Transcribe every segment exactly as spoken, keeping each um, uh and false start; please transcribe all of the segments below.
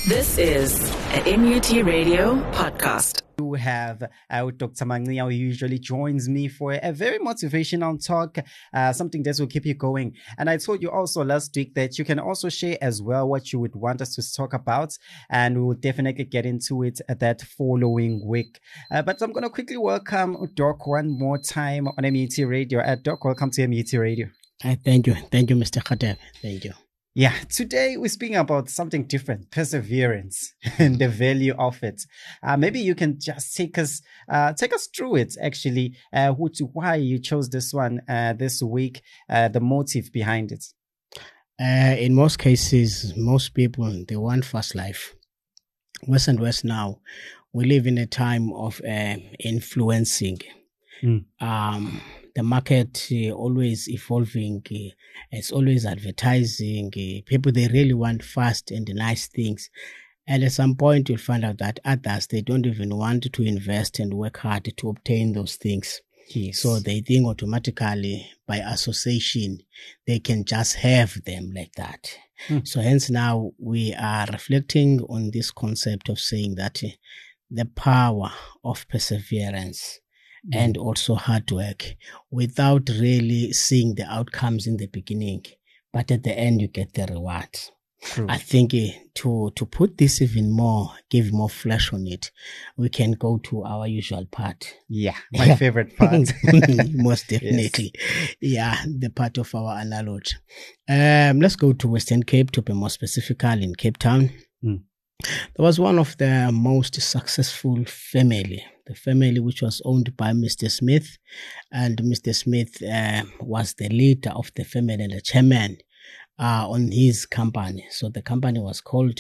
This is an M U T Radio podcast. We have uh, Doctor Mangia, who usually joins me for a very motivational talk, uh, something that will keep you going. And I told you also last week that you can also share as well what you would want us to talk about, and we will definitely get into it at that following week. Uh, but I'm going to quickly welcome Doc one more time on M U T Radio. Uh, Doc, welcome to M U T Radio. Uh, thank you. Thank you, Mister Khatev. Thank you. Yeah, today we're speaking about something different, perseverance and the value of it. Uh, maybe you can just take us, uh, take us through it. Actually, uh, who to why you chose this one uh, this week, uh, the motive behind it. Uh, in most cases, most people they want fast life. West and West now, we live in a time of uh, influencing. Mm. Um, the market uh, always evolving. Uh, it's always advertising. Uh, people, they really want fast and nice things. And at some point, you'll find out that others, they don't even want to invest and work hard to obtain those things. Yes. So they think automatically, by association, they can just have them like that. Mm. So hence now, we are reflecting on this concept of saying that uh, the power of perseverance Mm. and also hard work without really seeing the outcomes in the beginning. But at the end, you get the reward. True. I think uh, to, to put this even more, give more flesh on it, we can go to our usual part. Yeah, my favorite part. Most definitely. Yes. Yeah, the part of our analogy. Um, let's go to Western Cape, to be more specific, in Cape Town. Mm. There was one of the most successful family, the family which was owned by Mister Smith, and Mister Smith uh, was the leader of the family and the chairman uh, on his company. So the company was called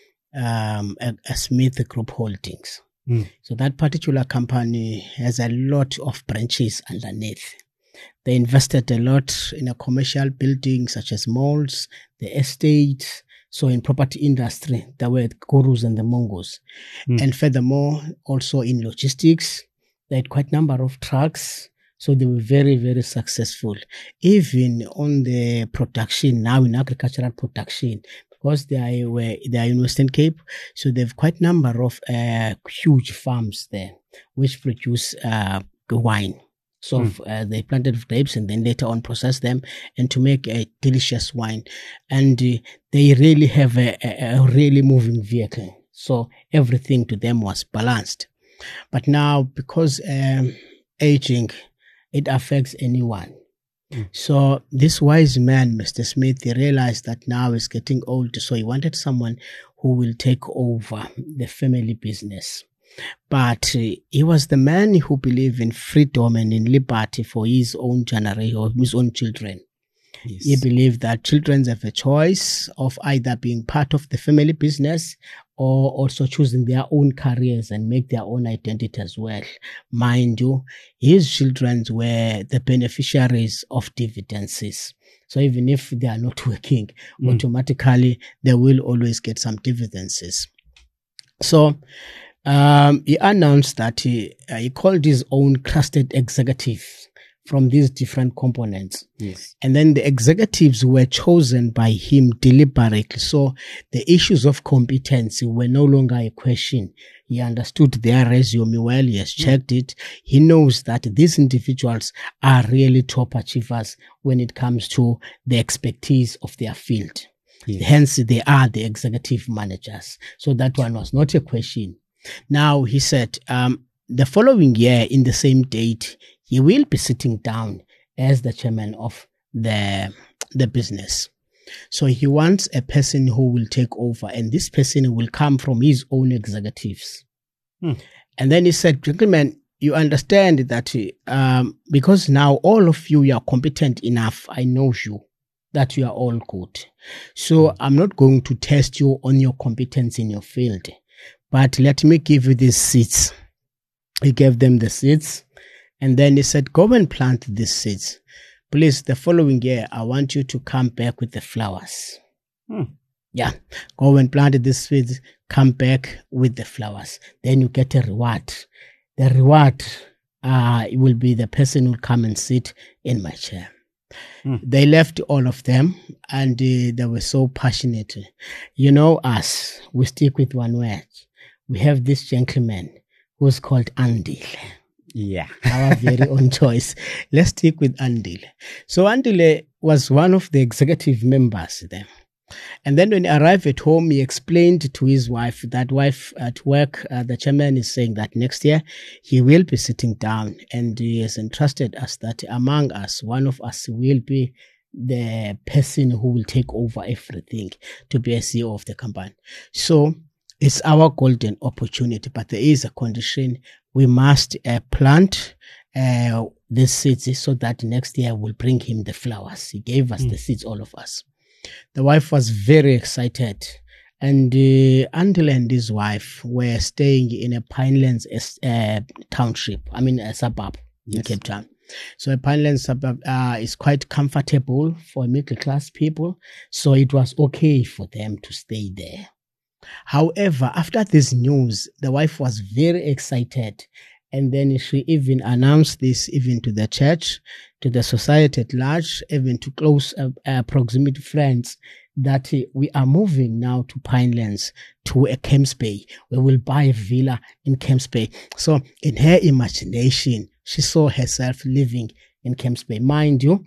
um, a, a Smith Group Holdings. Mm. So that particular company has a lot of branches underneath. They invested a lot in a commercial building such as malls, the estates. So in property industry, there were the gurus and the mongols. Mm. And furthermore, also in logistics, they had quite a number of trucks. So they were very, very successful. Even on the production, now in agricultural production, because they were they are in Western Cape, so they have quite a number of uh, huge farms there, which produce uh, wine. So mm. uh, they planted grapes and then later on processed them and to make a delicious wine. And uh, they really have a, a, a really moving vehicle. So everything to them was balanced. But now, because um, aging, it affects anyone. Mm. So this wise man, Mister Smith, he realized that now he's getting old. So he wanted someone who will take over the family business. But uh, he was the man who believed in freedom and in liberty for his own generation or his own children. Yes. He believed that children have a choice of either being part of the family business or also choosing their own careers and make their own identity as well. Mind you, his children were the beneficiaries of dividends. So even if they are not working, mm. automatically they will always get some dividends. So Um, he announced that he, uh, he called his own trusted executives from these different components. Yes. And then the executives were chosen by him deliberately. So the issues of competency were no longer a question. He understood their resume well. He has checked mm. it. He knows that these individuals are really top achievers when it comes to the expertise of their field. Yes. Hence, they are the executive managers. So that one was not a question. Now, he said, um, the following year, in the same date, he will be sitting down as the chairman of the, the business. So he wants a person who will take over, and this person will come from his own executives. Hmm. And then he said, gentlemen, you understand that um, because now all of you, you are competent enough. I know you, that you are all good. So I'm not going to test you on your competence in your field. But let me give you these seeds. He gave them the seeds. And then he said, go and plant these seeds. Please, the following year, I want you to come back with the flowers. Hmm. Yeah. Go and plant these seeds. Come back with the flowers. Then you get a reward. The reward uh, will be the person who will come and sit in my chair. Mm. They left all of them, and uh, they were so passionate. You know us, we stick with one word. We have this gentleman who's called Andile. Yeah. Our very own choice. Let's stick with Andile. So Andile was one of the executive members there. And then when he arrived at home, he explained to his wife, that wife at work, uh, the chairman is saying that next year he will be sitting down, and he has entrusted us that among us, one of us will be the person who will take over everything to be a C E O of the company. So it's our golden opportunity, but there is a condition. We must uh, plant uh, the seeds so that next year we'll bring him the flowers. He gave us mm. the seeds, all of us. The wife was very excited, and uh, Andile and his wife were staying in a Pinelands uh, township, I mean a suburb yes. in Cape Town. So a Pinelands suburb uh, is quite comfortable for middle class people, so it was okay for them to stay there. However, after this news, the wife was very excited, and then she even announced this even to the church, to the society at large, even to close uh, uh, proximity friends, that uh, we are moving now to Pinelands, to a Camps Bay. We will buy a villa in Camps Bay. So in her imagination, she saw herself living in Camps Bay. Mind you,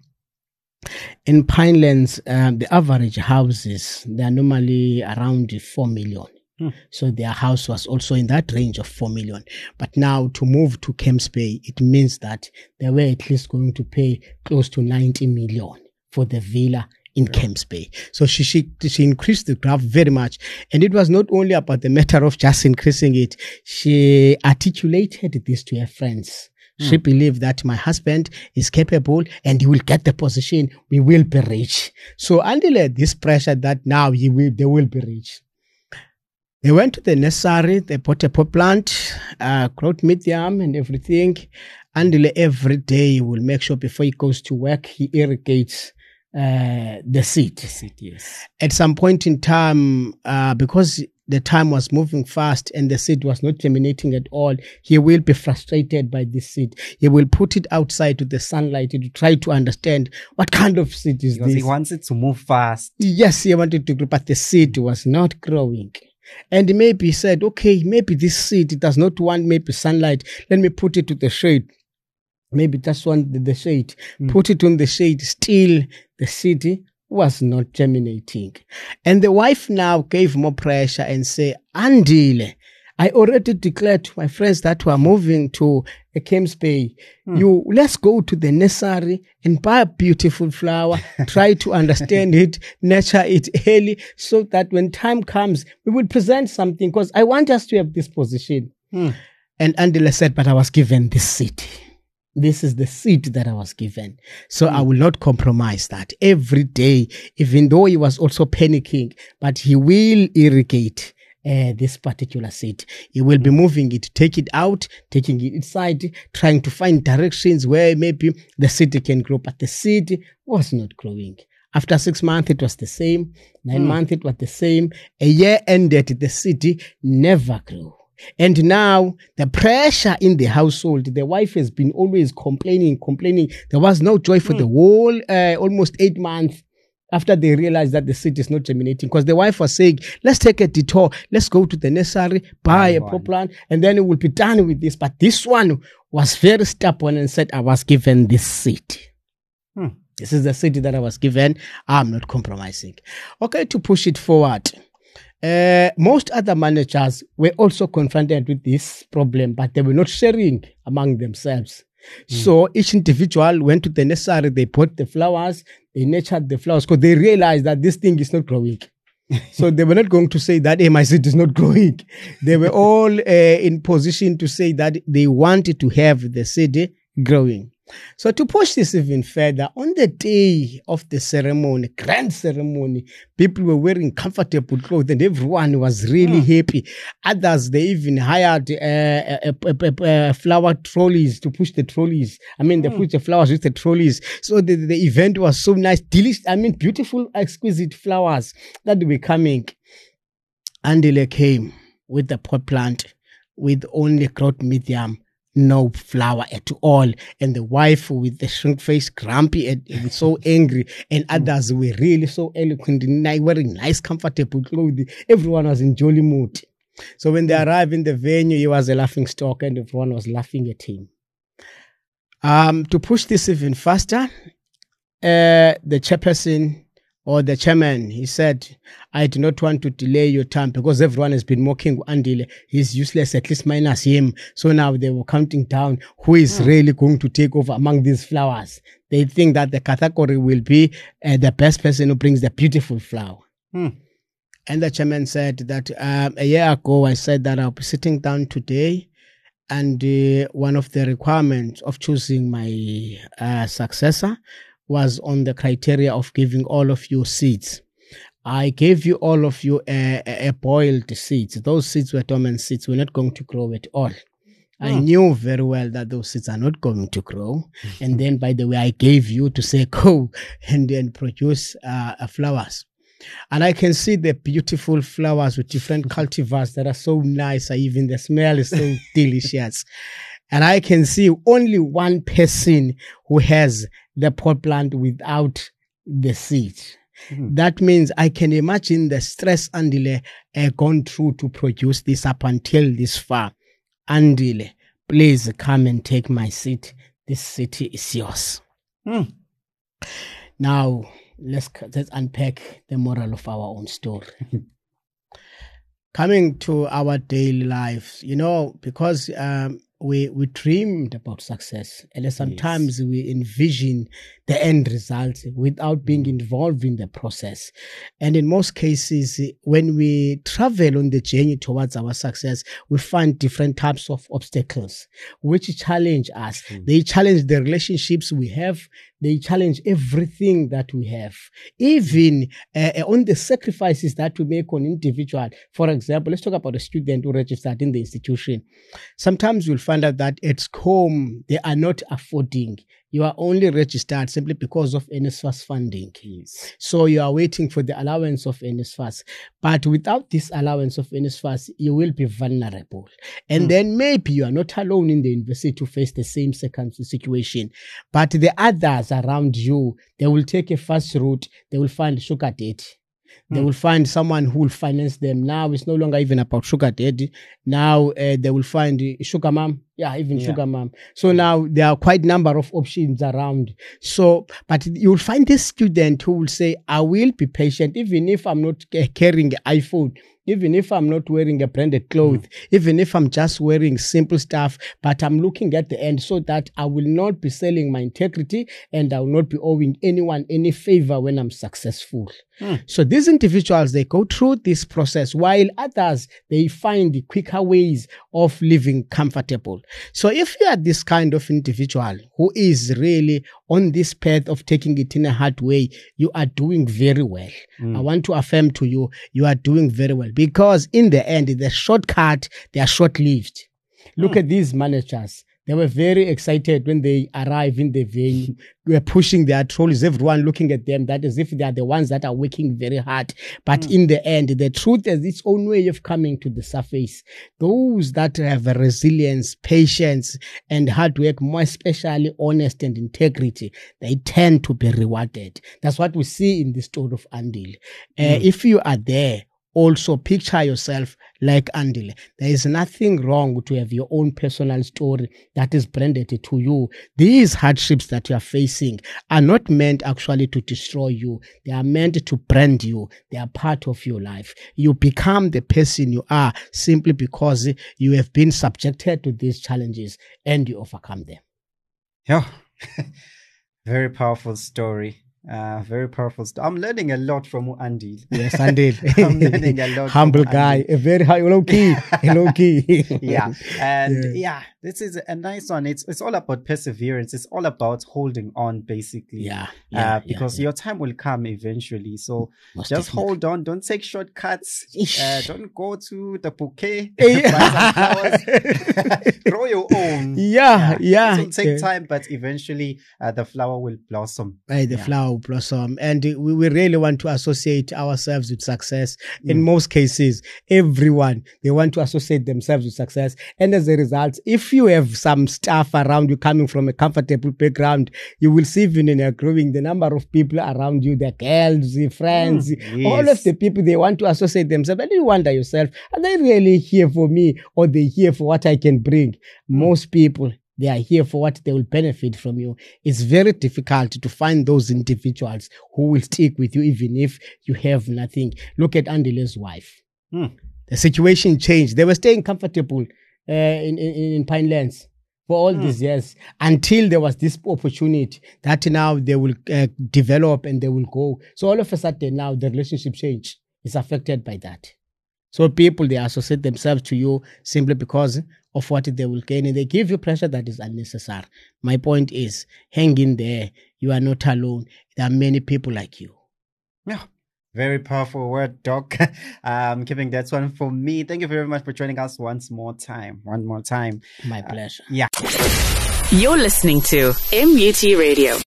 in Pinelands, uh, the average houses, they are normally around four million. Hmm. So their house was also in that range of four million. But now to move to Camps Bay, it means that they were at least going to pay close to ninety million for the villa in yeah. Camps Bay. So she, she, she increased the graph very much. And it was not only about the matter of just increasing it. She articulated this to her friends. She mm. believed that my husband is capable and he will get the position. We will be rich. So Andile, this pressure that now he will, they will be rich. They went to the nursery, they bought a pot plant, uh, growth medium and everything. Andile every day he will make sure before he goes to work, he irrigates uh, the seed. The seed, yes. At some point in time, uh, because the time was moving fast and the seed was not germinating at all, he will be frustrated by this seed. He will put it outside to the sunlight to try to understand what kind of seed is because this. He wants it to move fast. Yes, he wanted to grow, but the seed was not growing. And maybe he said, okay, maybe this seed does not want maybe sunlight. Let me put it to the shade. Maybe just want the, the shade. Mm. Put it on the shade. Still, the seed was not germinating. And the wife now gave more pressure and said, Andile, I already declared to my friends that we are moving to a Camps Bay. Hmm. You, let's go to the nursery and buy a beautiful flower, try to understand it, nurture it early, so that when time comes, we will present something, because I want us to have this position. Hmm. And Andile said, but I was given this seed. This is the seed that I was given. So mm. I will not compromise that. Every day, even though he was also panicking, but he will irrigate uh, this particular seed. He will be moving it, take it out, taking it inside, trying to find directions where maybe the seed can grow. But the seed was not growing. After six months, it was the same. Nine mm. months, it was the same. A year ended, the seed never grew. And now the pressure in the household, the wife has been always complaining, complaining. There was no joy for mm. the whole, uh, almost eight months after they realized that the seed is not germinating. Because the wife was saying, let's take a detour. Let's go to the nursery, buy oh, a pot plant, and then it will be done with this. But this one was very stubborn and said, I was given this seed. Hmm. This is the seed that I was given. I'm not compromising. Okay, to push it forward. Uh, most other managers were also confronted with this problem, but they were not sharing among themselves. Mm. So each individual went to the nursery, they bought the flowers, they nurtured the flowers, because they realized that this thing is not growing. So they were not going to say that, hey, my seed is not growing. They were all uh, in position to say that they wanted to have the seed growing. So to push this even further, on the day of the ceremony, grand ceremony, people were wearing comfortable clothes and everyone was really mm. happy. Others, they even hired uh, uh, uh, uh, flower trolleys to push the trolleys. I mean, they mm. pushed the flowers with the trolleys. So the, the event was so nice, delicious. I mean, beautiful, exquisite flowers that were coming. Andile came with the pot plant with only growth medium no flower at all. And the wife with the shrink face, grumpy and, and so angry. And others were really so eloquent, wearing nice, comfortable clothing. Everyone was in jolly mood. So when they arrived in the venue, he was a laughing stock and everyone was laughing at him. Um, to push this even faster, uh, the chairperson or the chairman, he said, I do not want to delay your time because everyone has been mocking Andile. He's useless, at least minus him. So now they were counting down who is mm. really going to take over among these flowers. They think that the category will be uh, the best person who brings the beautiful flower. Mm. And the chairman said that um, a year ago, I said that I'll be sitting down today. And uh, one of the requirements of choosing my uh, successor was on the criteria of giving all of you seeds. I gave you all of you a, a, a boiled seeds. Those seeds were dormant seeds. We're not going to grow at all. Oh. I knew very well that those seeds are not going to grow. And then, by the way, I gave you to say, go and then produce uh, flowers. And I can see the beautiful flowers with different cultivars that are so nice. Even the smell is so delicious. And I can see only one person who has the pot plant without the seed. Mm-hmm. That means I can imagine the stress Andile uh, gone through to produce this up until this far. Andile, please come and take my seat. This city is yours. Mm. Now, let's, let's unpack the moral of our own story. Coming to our daily lives, you know, because um, we we dreamed about success, and sometimes yes. we envision the end result without being involved in the process. And in most cases, when we travel on the journey towards our success, we find different types of obstacles which challenge us. Mm. They challenge the relationships we have. They challenge everything that we have, even uh, on the sacrifices that we make on individual. For example, let's talk about a student who registered in the institution. Sometimes you'll find out that at home, they are not affording. You are only registered simply because of N S F A S funding. Yes. So you are waiting for the allowance of N S F A S. But without this allowance of N S F A S, you will be vulnerable. And mm. then maybe you are not alone in the university to face the same second situation. But the others around you, they will take a fast route. They will find sugar daddy. They mm. will find someone who will finance them. Now it's no longer even about sugar daddy. Now uh, they will find uh, sugar mom. Yeah, even yeah. sugar mom. So now there are quite a number of options around. So, but you'll find this student who will say, I will be patient even if I'm not carrying an iPhone. Even if I'm not wearing a branded clothes, mm. even if I'm just wearing simple stuff, but I'm looking at the end so that I will not be selling my integrity and I will not be owing anyone any favor when I'm successful. Mm. So these individuals, they go through this process while others, they find the quicker ways of living comfortable. So if you are this kind of individual who is really on this path of taking it in a hard way, you are doing very well. Mm. I want to affirm to you, you are doing very well. Because in the end, the shortcut, they are short-lived. Look mm. at these managers. They were very excited when they arrived in the venue. We were pushing their trolleys, everyone looking at them, that as if they are the ones that are working very hard. But mm. in the end, the truth has its own way of coming to the surface. Those that have resilience, patience, and hard work, more especially honest and integrity, they tend to be rewarded. That's what we see in the story of Andile. Mm. Uh, if you are there, also picture yourself like Andile. There is nothing wrong to have your own personal story that is branded to you. These hardships that you are facing are not meant actually to destroy you. They are meant to brand you. They are part of your life. You become the person you are simply because you have been subjected to these challenges and you overcome them. Yeah, very powerful story. Uh, very powerful stuff. I'm learning a lot from Andile. Yes, Andile. I'm learning a lot. Humble guy, a very high, low key, low key. Yeah, and yeah. yeah, this is a nice one. It's it's all about perseverance. It's all about holding on, basically. Yeah, yeah uh, because yeah, yeah. your time will come eventually. So Most just definitely. hold on. Don't take shortcuts. Uh, don't go to the bouquet. Yeah. Buy some flowers. Grow your own. Yeah, yeah. It will take yeah. time, but eventually uh, the flower will blossom. Hey, the yeah. flower will Blossom. And we, we really want to associate ourselves with success. Mm. In most cases, everyone, they want to associate themselves with success. And as a result, if you have some stuff around you coming from a comfortable background, you will see even in a growing the number of people around you, the girls, the friends, mm, yes. all of the people, they want to associate themselves. And you wonder yourself, are they really here for me, or they here for what I can bring? Most people, they are here for what they will benefit from you. It's very difficult to find those individuals who will stick with you even if you have nothing. Look at Andile's wife. Hmm. The situation changed. They were staying comfortable uh, in, in, in Pinelands for all hmm. these years until there was this opportunity that now they will uh, develop and they will go. So all of a sudden now the relationship change is affected by that. So people, they associate themselves to you simply because of what they will gain, and they give you pressure that is unnecessary. My point is, hang in there. You are not alone. There are many people like you. Yeah. Very powerful word, Doc. um, keeping that one for me. Thank you very much for joining us once more time. One more time. My pleasure. Uh, yeah. You're listening to M U T Radio.